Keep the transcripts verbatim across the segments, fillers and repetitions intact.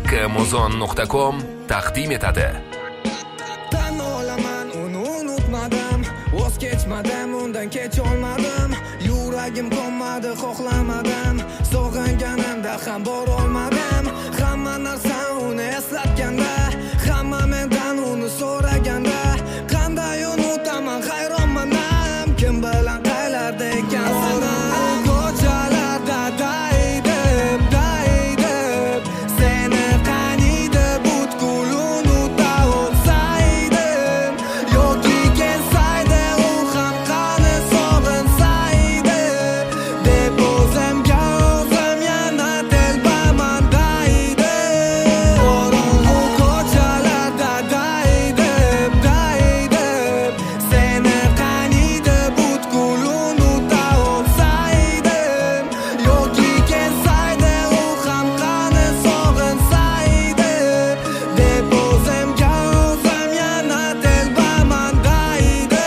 Muzon nuqta com taqdim etadi. Tan olaman, uni unutmadim, voz kechmadim, undan kech olmadim. Yuragim qo'nmadi, xohlamadim, sog'inganimda ham bor olmadim. Hamma narsa uni eslatganda, hamma mendan uni so'raganda, qanday unutaman, hayronman. Kim bilan qaylarda ekansan? Ko'chalarda daydib, daydib, seni qaniydi butkul unuta olsaydim, yoki kelsaydi u ham qani sog'insaydi, deb o'zimga o'zim yana telbaman daydib. Qorong'u ko'chalarda daydib, daydib, seni qaniydi butkul unuta olsaydim, yoki kelsaydi u ham qani sog'insaydi, deb o'zimga o'zim yana telbaman daydib.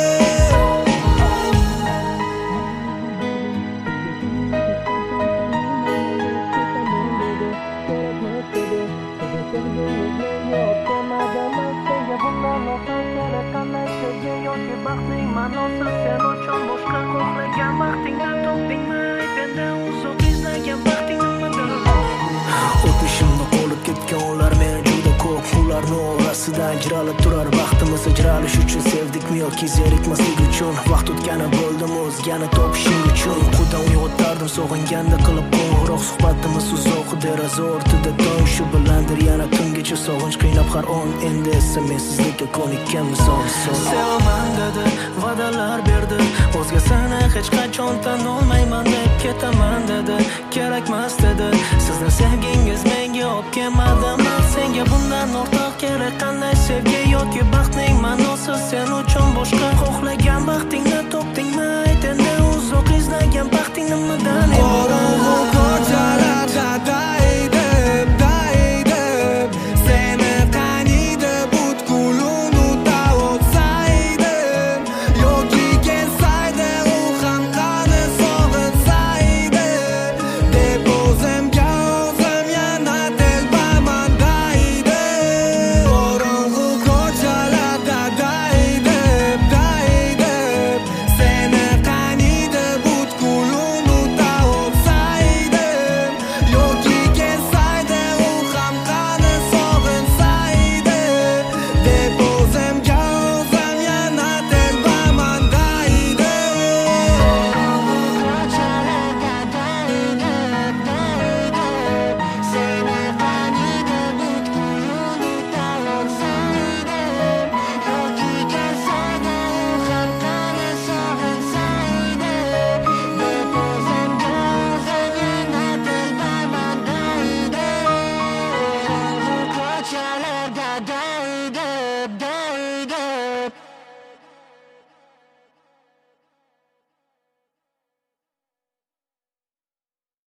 O'tmishimni qolib ketgan ular meni juda ko'p. Ularni orasida ajralib turar vaqtimiz. Ajralish uchun sevdikmi yoki zerikmaslik uchun? Vaqt o'tgani bo'ldimi o'zgani topishing uchun? Uyqudan uyg'otardim sog'inganda qilib qo'ng'iroq. Suhbatimiz uzoq, deraza ortida tong, shu bilandir yana tungacha sog'inch qiynab har on. Endi esa mensizlikka ko'nikkan misol misol. Sevaman dedi, va'dalar berdi, o'zgasini hech qachon tan olmayman deb ketaman dedi. Kerakmas dedi, sizni sevgingiz menga olib kelmadimi? Senga bundan ortiq kerak qanday sevgi yoki baxtning ma'nosi? Sen uchun boshqa xohlagan baxtingni topdingmi? Ayt endi, uzoq izlagan baxting nimada?